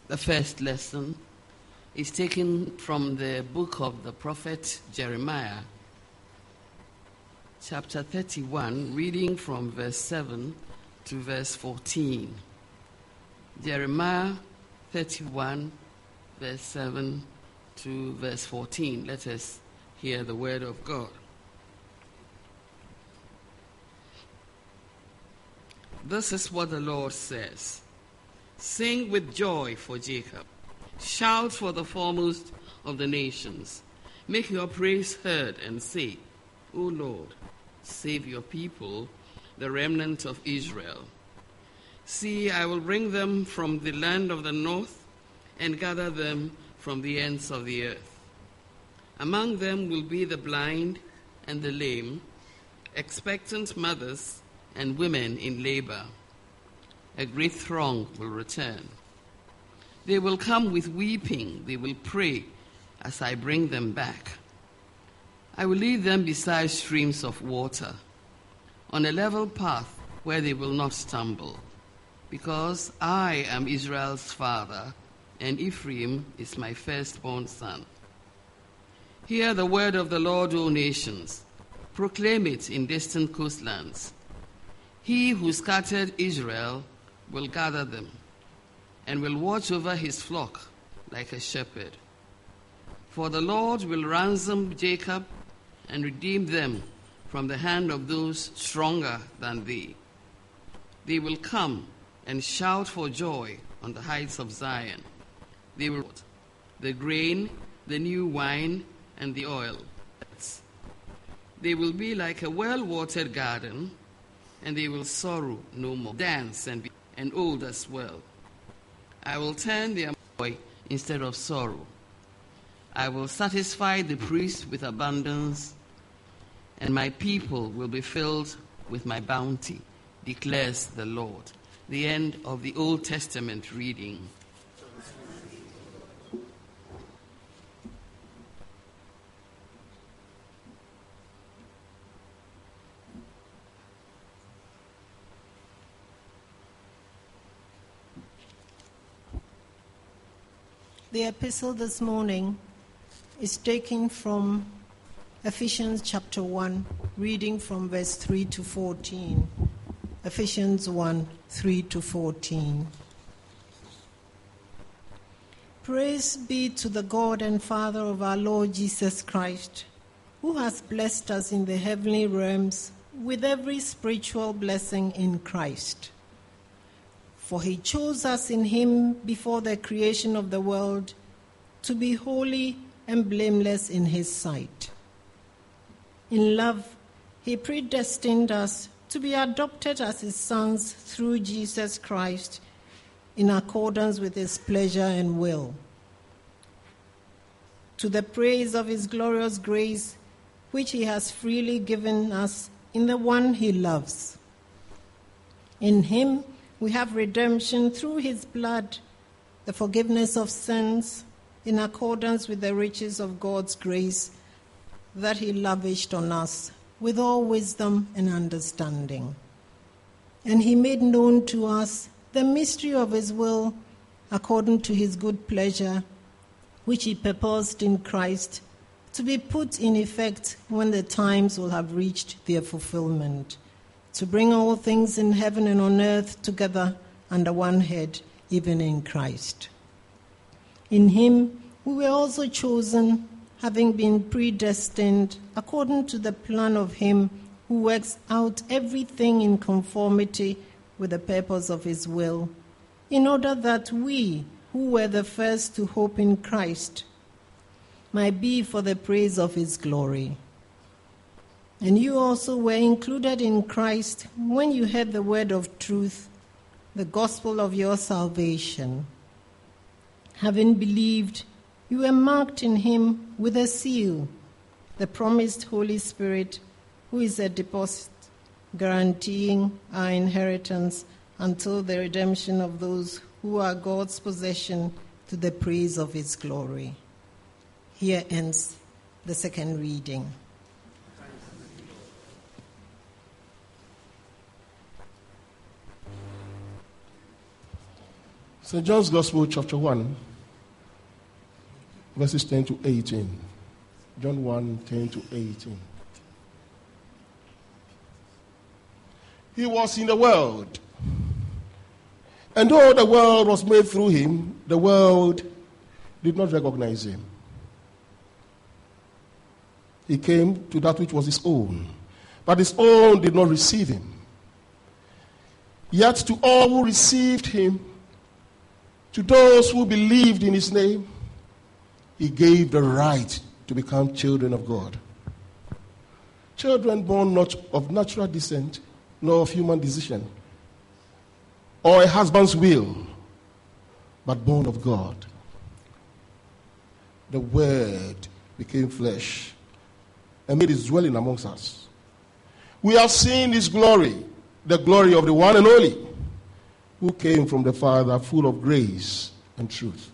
The first lesson is taken from the book of the prophet Jeremiah, chapter 31, reading from verse 7 to verse 14. Jeremiah 31, verse 7 to verse 14. Let us hear the word of God. This is what the Lord says. Sing with joy for Jacob. Shout for the foremost of the nations. Make your praise heard and say, O Lord, save your people, the remnant of Israel. See, I will bring them from the land of the north and gather them from the ends of the earth. Among them will be the blind and the lame, expectant mothers and women in labor. A great throng will return. They will come with weeping. They will pray as I bring them back. I will lead them beside streams of water, on a level path where they will not stumble, because I am Israel's father, and Ephraim is my firstborn son. Hear the word of the Lord, O nations. Proclaim it in distant coastlands. He who scattered Israel will gather them and will watch over his flock like a shepherd. For the Lord will ransom Jacob and redeem them from the hand of those stronger than they. They will come and shout for joy on the heights of Zion. They will the grain, the new wine, and the oil. They will be like a well-watered garden, and they will sorrow no more, dance and be old as well. I will turn their joy instead of sorrow. I will satisfy the priest with abundance, and my people will be filled with my bounty, declares the Lord. The end of the Old Testament reading. The epistle this morning is taken from Ephesians chapter 1, reading from verse 3 to 14. Ephesians 1, 3 to 14. Praise be to the God and Father of our Lord Jesus Christ, who has blessed us in the heavenly realms with every spiritual blessing in Christ. For he chose us in him before the creation of the world to be holy and blameless in his sight. In love, he predestined us to be adopted as his sons through Jesus Christ in accordance with his pleasure and will, to the praise of his glorious grace, which he has freely given us in the one he loves. In him we have redemption through his blood, the forgiveness of sins, in accordance with the riches of God's grace that he lavished on us with all wisdom and understanding. And he made known to us the mystery of his will according to his good pleasure, which he purposed in Christ to be put in effect when the times will have reached their fulfillment, to bring all things in heaven and on earth together under one head, even in Christ. In him we were also chosen, having been predestined according to the plan of him who works out everything in conformity with the purpose of his will, in order that we, who were the first to hope in Christ, might be for the praise of his glory. And you also were included in Christ when you heard the word of truth, the gospel of your salvation. Having believed, you were marked in him with a seal, the promised Holy Spirit, who is a deposit guaranteeing our inheritance until the redemption of those who are God's possession to the praise of his glory. Here ends the second reading. St. John's Gospel, chapter 1, verses 10 to 18. John 1, 10 to 18. He was in the world, and though the world was made through him, the world did not recognize him. He came to that which was his own, but his own did not receive him. Yet to all who received him, to those who believed in his name, he gave the right to become children of God. Children born not of natural descent, nor of human decision, or a husband's will, but born of God. The Word became flesh and made his dwelling amongst us. We have seen his glory, the glory of the one and only, who came from the Father, full of grace and truth.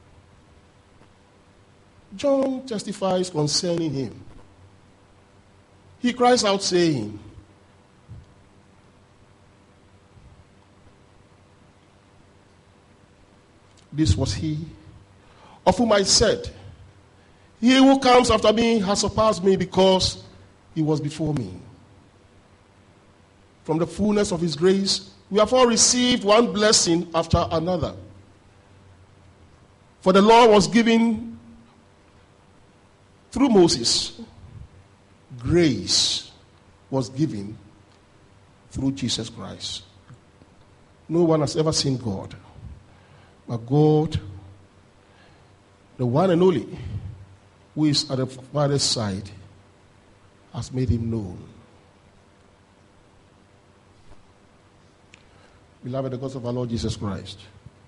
John testifies concerning him. He cries out saying, "This was he of whom I said, he who comes after me has surpassed me because he was before me." From the fullness of his grace, we have all received one blessing after another. For the law was given through Moses. Grace was given through Jesus Christ. No one has ever seen God. But God, the one and only, who is at the Father's side, has made him known. Beloved, the gospel of our Lord Jesus Christ.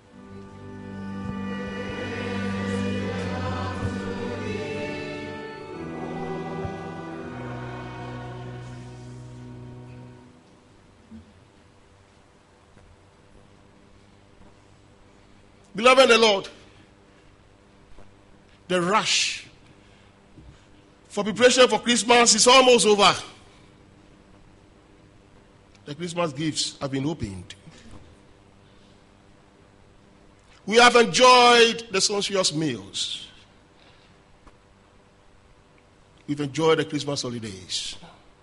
Beloved, the Lord, the rush for preparation for Christmas is almost over. The Christmas gifts have been opened. We have enjoyed the sumptuous meals. We've enjoyed the Christmas holidays.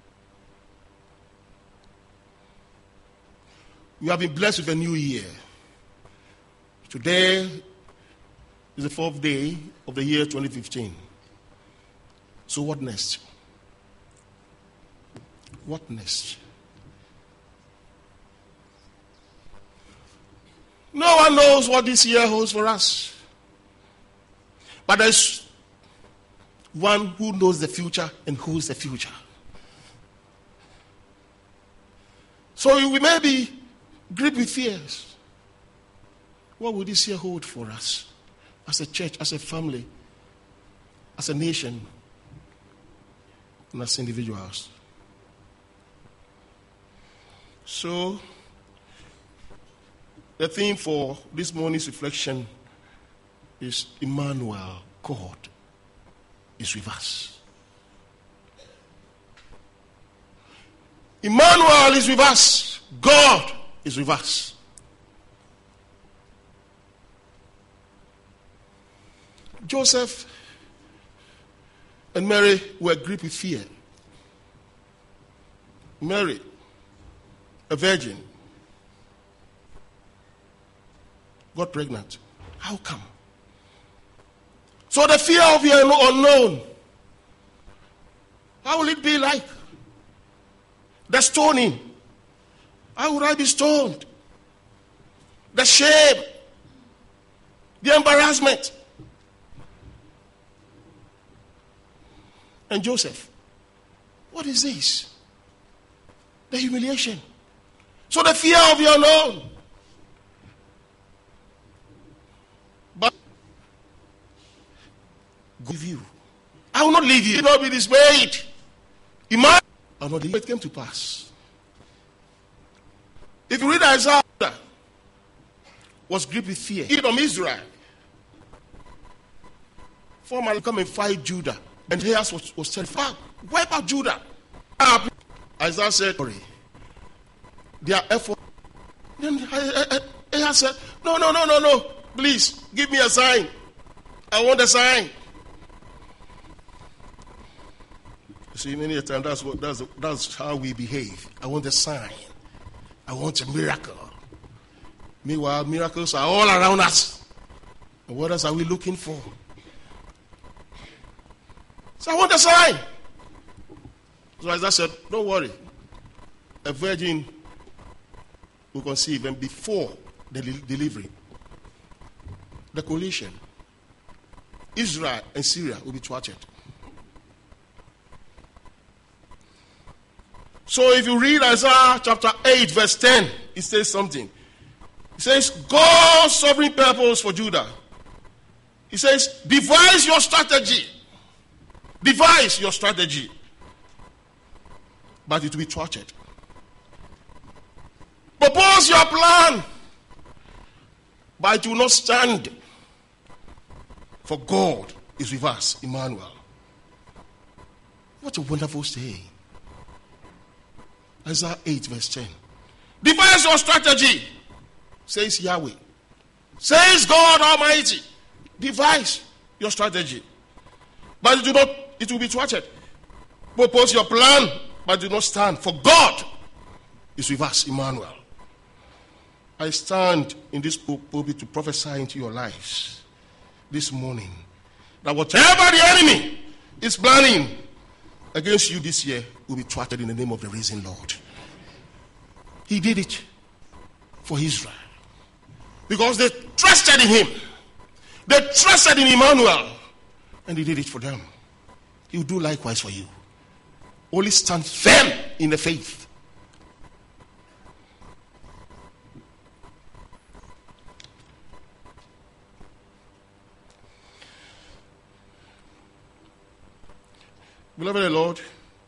We have been blessed with a new year. Today is the 4th day of the year 2015. So what next? What next? No one knows what this year holds for us. But there's one who knows the future and holds the future. So we may be gripped with fears. What will this year hold for us as a church, as a family, as a nation, and as individuals? So, the theme for this morning's reflection is Emmanuel, God is with us. Emmanuel is with us. God is with us. Joseph and Mary were gripped with fear. Mary, a virgin, got pregnant. How come? So the fear of the unknown. How will it be like? The stoning. How would I be stoned? The shame. The embarrassment. And Joseph, what is this? The humiliation. So the fear of the unknown. But go with you. I will not leave you. Do not be dismayed. Imagine. I will not leave you. It came to pass. If you read Isaiah, was gripped with fear. Edom, Israel. Formerly come and fight Judah. And Ahaz was terrified. Wipe out Judah. Isaiah said, sorry. Their effort. Then Ahaz said, No. Please, give me a sign. I want a sign. You see, many a time that's how we behave. I want a sign. I want a miracle. Meanwhile, miracles are all around us. And what else are we looking for? So I want a sign. So as I said, don't worry. A virgin will conceive, and before the delivery, the coalition, Israel and Syria will be thwarted. So if you read Isaiah chapter 8 verse 10, it says something. It says, God's sovereign purpose for Judah. It says, devise your strategy. Devise your strategy. But it will be thwarted. Propose your plan. But it will not stand. For God is with us, Emmanuel. What a wonderful saying. Isaiah 8 verse 10. Devise your strategy, says Yahweh. Says God Almighty. Devise your strategy. But it will be thwarted. Propose your plan, but do not stand. For God is with us, Emmanuel. I stand in this pulpit to prophesy into your lives this morning that whatever the enemy is planning against you this year will be thwarted in the name of the risen Lord. He did it for Israel because they trusted in him. They trusted in Emmanuel, and he did it for them. He will do likewise for you. Only stand firm in the faith. Beloved of the Lord,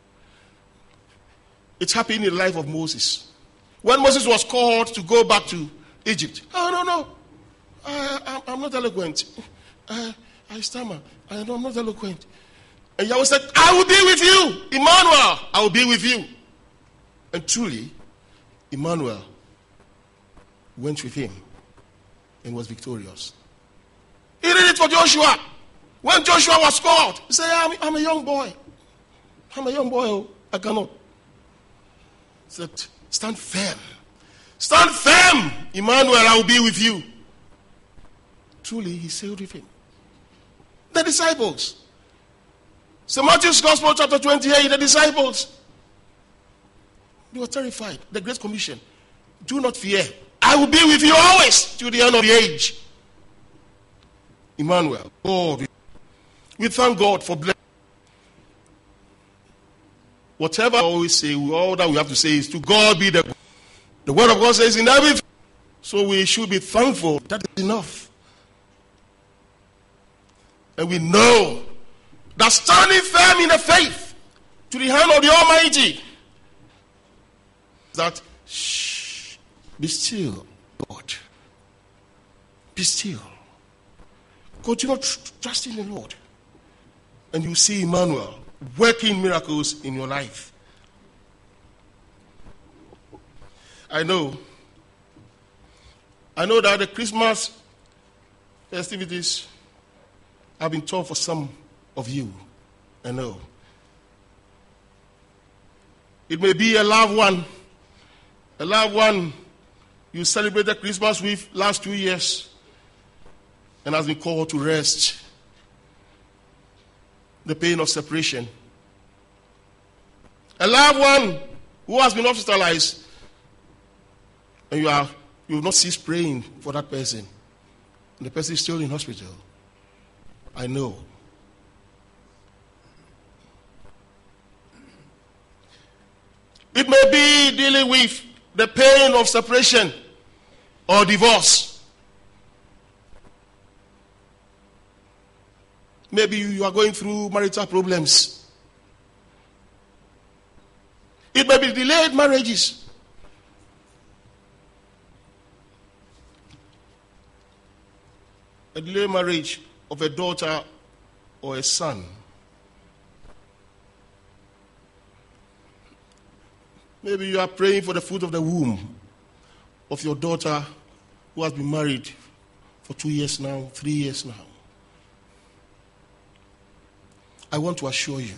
it happened in the life of Moses. When Moses was called to go back to Egypt, no. I'm not eloquent. I stammer. I'm not eloquent. And Yahweh said, I will be with you. Emmanuel, I will be with you. And truly, Emmanuel went with him and was victorious. He did it for Joshua. When Joshua was called, he said, I'm a young boy. I'm a young boy. I cannot. He said, stand firm. Stand firm. Emmanuel, I will be with you. Truly, he sailed with him. The disciples. St. Matthew's Gospel, chapter 28, the disciples. They were terrified. The Great Commission. Do not fear. I will be with you always till the end of the age. Emmanuel. God. We thank God for blessing. Whatever I always say, all that we have to say is to God be the word of God says in everything. So we should be thankful. That is enough. And we know that standing firm in the faith to the hand of the Almighty, that be still, God. Be still. Continue trusting the Lord. And you see Emmanuel working miracles in your life. I know that the Christmas festivities have been tough for some of you. I know. It may be a loved one you celebrated Christmas with last 2 years and has been called to rest. The pain of separation. A loved one who has been hospitalized and you have not ceased praying for that person. And the person is still in hospital. I know. It may be dealing with the pain of separation or divorce. Maybe you are going through marital problems. It may be delayed marriages. A delayed marriage of a daughter or a son. Maybe you are praying for the fruit of the womb of your daughter who has been married for 2 years now, 3 years now, I want to assure you,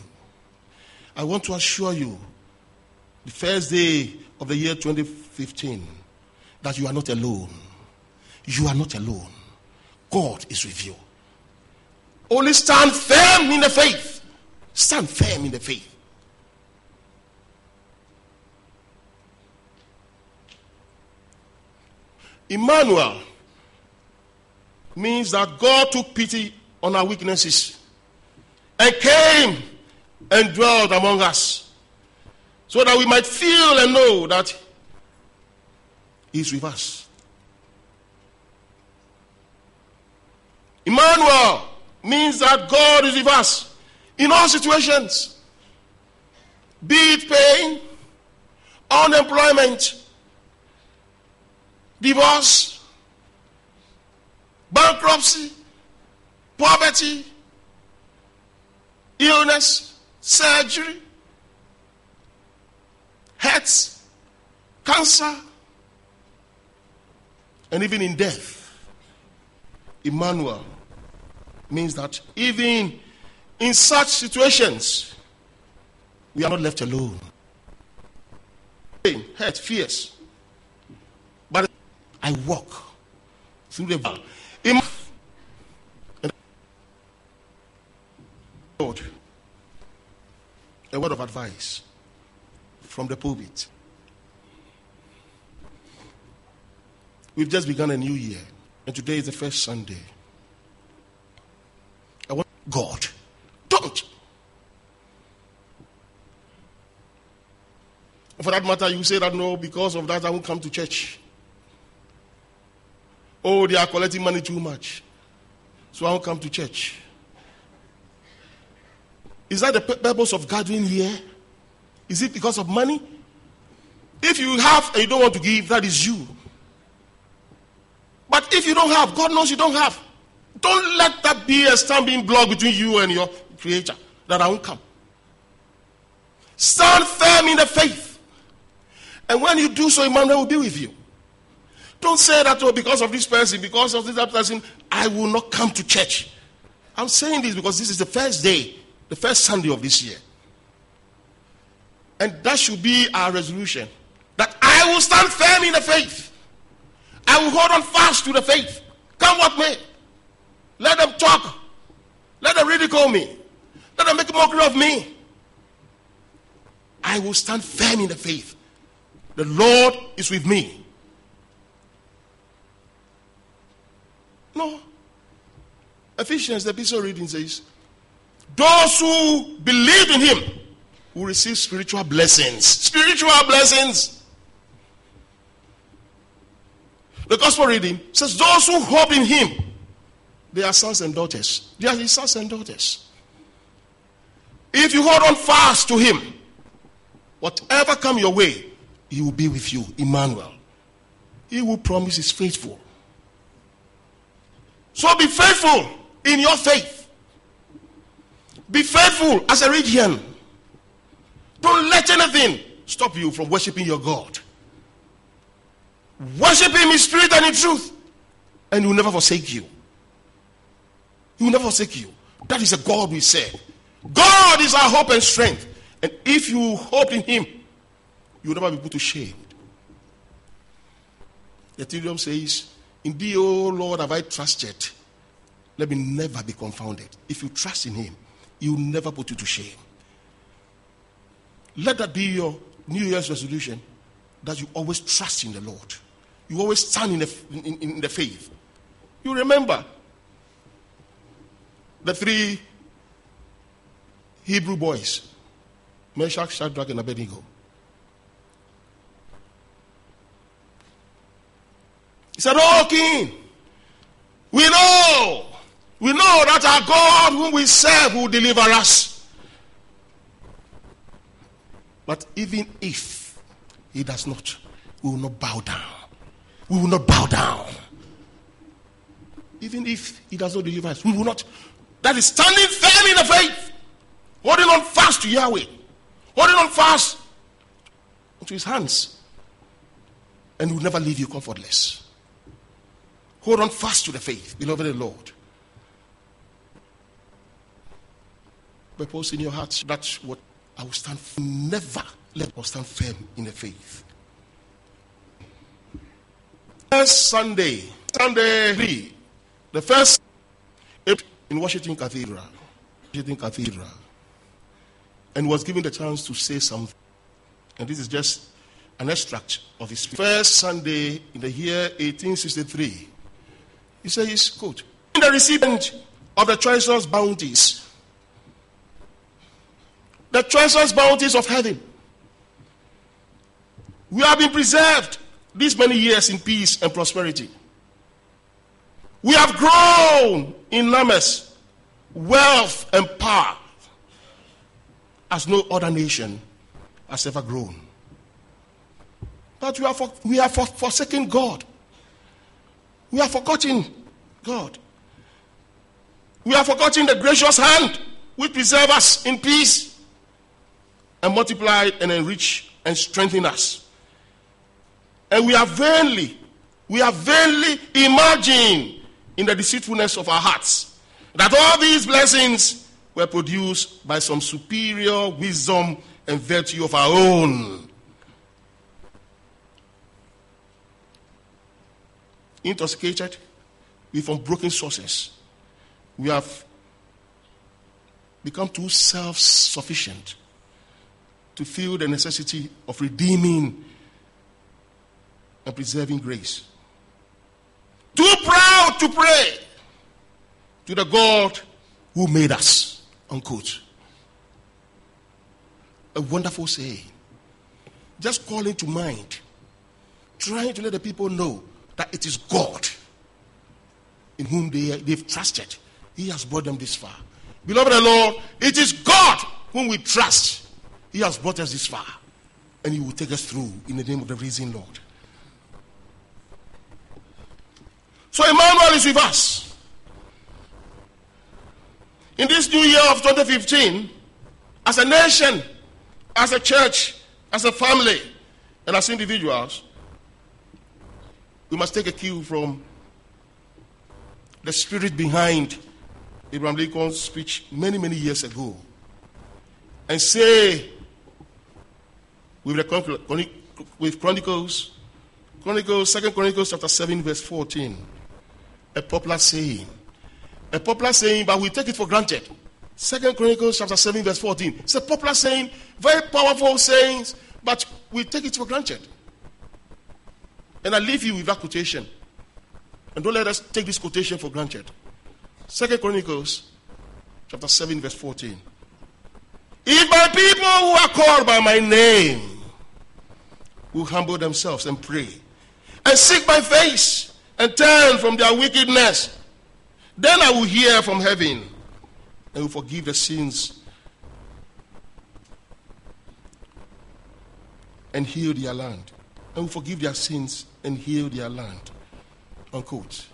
the first day of the year 2015, that you are not alone. You are not alone. God is with you. Only stand firm in the faith. Stand firm in the faith. Emmanuel means that God took pity on our weaknesses and came and dwelt among us so that we might feel and know that He is with us. Emmanuel means that God is with us in all situations, be it pain, unemployment, divorce, bankruptcy, poverty, illness, surgery, hurts, cancer, and even in death. Emmanuel means that even in such situations, we are not left alone. Pain, hurt, fears. But I walk through the valley. Lord, a word of advice from the pulpit. We've just begun a new year, and today is the first Sunday. I want God, don't. For that matter, you say that no, because of that I won't come to church. Oh, they are collecting money too much, so I won't come to church. Is that the purpose of gathering here? Is it because of money? If you have and you don't want to give, that is you. But if you don't have, God knows you don't have. Don't let that be a stumbling block between you and your Creator, that I won't come. Stand firm in the faith. And when you do so, Emmanuel will be with you. Don't say that, oh, because of this person, because of this other person, I will not come to church. I'm saying this because this is the first day, the first Sunday of this year. And that should be our resolution. That I will stand firm in the faith. I will hold on fast to the faith. Come what may. Let them talk. Let them ridicule me. Let them make a mockery of me. I will stand firm in the faith. The Lord is with me. No. Ephesians, the epistle reading says, those who believe in Him will receive spiritual blessings. Spiritual blessings. The gospel reading says, those who hope in Him, they are sons and daughters. They are His sons and daughters. If you hold on fast to Him, whatever come your way, He will be with you. Emmanuel. He will promise is faithful. So be faithful in your faith. Be faithful as a region. Don't let anything stop you from worshiping your God. Worship Him in spirit and in truth, and He will never forsake you. He will never forsake you. That is a God we serve. God is our hope and strength. And if you hope in Him, you will never be put to shame. The Ethereum says, in Thee, O Lord, have I trusted. Let me never be confounded. If you trust in Him, He will never put you to shame. Let that be your New Year's resolution, that you always trust in the Lord. You always stand in the faith. You remember the 3 Hebrew boys, Meshach, Shadrach, and Abednego. He said, oh King, we know that our God whom we serve will deliver us. But even if He does not, we will not bow down. We will not bow down. Even if He does not deliver us, we will not. That is standing firm in the faith. Holding on fast to Yahweh. Holding on fast to His hands. And He will never leave you comfortless. Hold on fast to the faith, beloved in the Lord. Purpose in your heart, that's what I will stand for. Never let us stand firm in the faith. First Sunday 3, the first in Washington Cathedral, and was given the chance to say something. And this is just an extract of his speech. First Sunday in the year 1863, he says, quote, "In the recipient of the choicest bounties, the choicest bounties of heaven, we have been preserved these many years in peace and prosperity. We have grown in numbers, wealth, and power as no other nation has ever grown. But we have forsaken God. We have forgotten God. We have forgotten the gracious hand which preserves us in peace and multiplied and enriched and strengthened us. And we have vainly imagined in the deceitfulness of our hearts that all these blessings were produced by some superior wisdom and virtue of our own. Intoxicated with unbroken sources, we have become too self-sufficient to feel the necessity of redeeming and preserving grace. Too proud to pray to the God who made us." Unquote. A wonderful saying. Just calling to mind, trying to let the people know that it is God in whom they've trusted. He has brought them this far. Beloved of the Lord, it is God whom we trust. He has brought us this far, and He will take us through in the name of the risen Lord. So Emmanuel is with us. In this new year of 2015, as a nation, as a church, as a family, and as individuals, we must take a cue from the spirit behind Abraham Lincoln's speech many, many years ago, and say with Chronicles, 2 Chronicles chapter 7, verse 14, a popular saying, but we take it for granted. 2 Chronicles chapter 7, verse 14. It's a popular saying, very powerful sayings, but we take it for granted. And I leave you with that quotation. And don't let us take this quotation for granted. 2 Chronicles chapter 7, verse 14. "If my people who are called by my name will humble themselves and pray, and seek my face, and turn from their wickedness, then I will hear from heaven and will forgive the sins and heal their land. And will forgive their sins and heal their land." Unquote.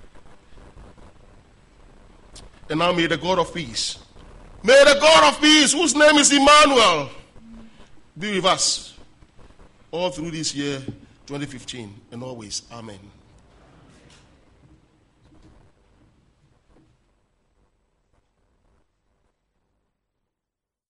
And now may the God of peace, whose name is Emmanuel, be with us all through this year 2015 and always. Amen.